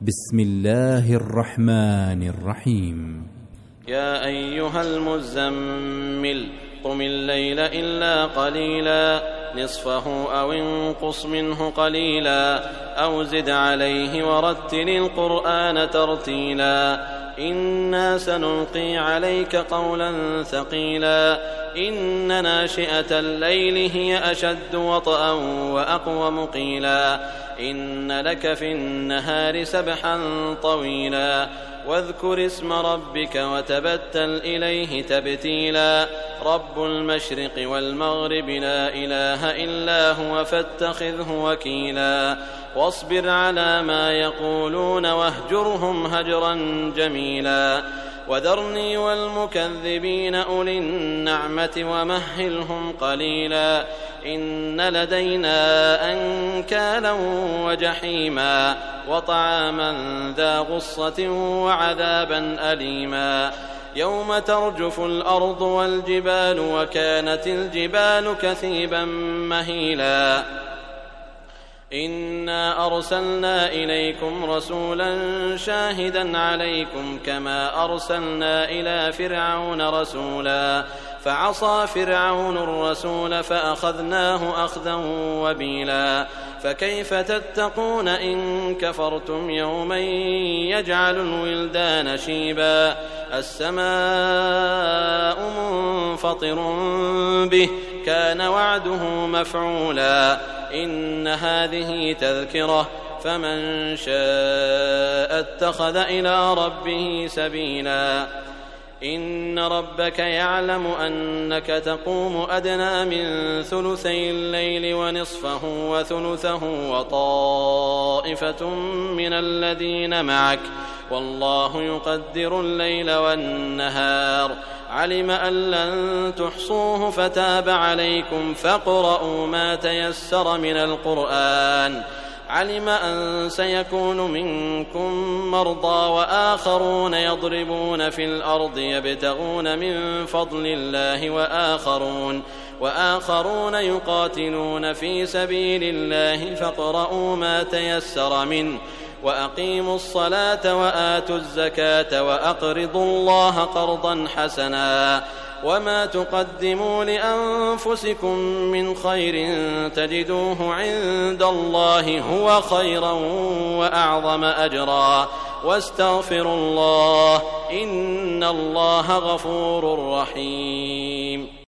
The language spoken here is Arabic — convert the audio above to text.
بسم الله الرحمن الرحيم. يا أيها المزمل قم الليل إلا قليلا نصفه أو انقص منه قليلا أو زد عليه ورتل القرآن ترتيلا إنا سنلقي عليك قولا ثقيلا إن ناشئة الليل هي أشد وطئا وأقوم قيلا إن لك في النهار سبحا طويلا واذكر اسم ربك وتبتل إليه تبتيلا رب المشرق والمغرب لا إله إلا هو فاتخذه وكيلا واصبر على ما يقولون واهجرهم هجرا جميلا وذرني والمكذبين أولي النعمة ومهلهم قليلا إن لدينا أنكالا وجحيما وطعاما ذا غصة وعذابا أليما يوم ترجف الأرض والجبال وكانت الجبال كثيبا مهيلا إنا أرسلنا إليكم رسولا شاهدا عليكم كما أرسلنا إلى فرعون رسولا فعصى فرعون الرسول فأخذناه أخذا وبيلا فكيف تتقون إن كفرتم يوما يجعل الولدان شيبا السماء منفطر به كان وعده مفعولا إن هذه تذكرة فمن شاء اتخذ إلى ربه سبيلا إن ربك يعلم أنك تقوم أدنى من ثلثي الليل ونصفه وثلثه وطائفة من الذين معك والله يقدر الليل والنهار علم أن لن تحصوه فتاب عليكم فاقرؤوا ما تيسر من القرآن علم أن سيكون منكم مرضى وآخرون يضربون في الأرض يبتغون من فضل الله وآخرون يقاتلون في سبيل الله فاقرؤوا ما تيسر منه وأقيموا الصلاة وآتوا الزكاة وأقرضوا الله قرضا حسنا وما تقدموا لأنفسكم من خير تجدوه عند الله هو خيرا وأعظم أجرا واستغفروا الله إن الله غفور رحيم.